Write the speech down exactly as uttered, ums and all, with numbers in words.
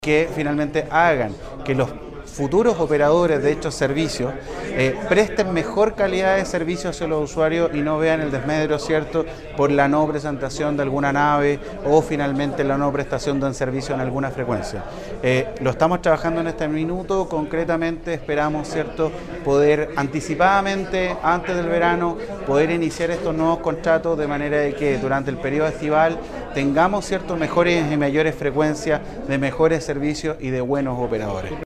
que finalmente hagan que los futuros operadores de estos servicios eh, presten mejor calidad de servicio hacia los usuarios y no vean el desmedro, ¿cierto?, por la no presentación de alguna nave o finalmente la no prestación de un servicio en alguna frecuencia. Eh, lo estamos trabajando en este minuto, concretamente esperamos, ¿cierto?, poder anticipadamente, antes del verano, poder iniciar estos nuevos contratos de manera de que durante el periodo estival tengamos, ¿cierto?, mejores y mayores frecuencias de mejores servicios y de buenos operadores.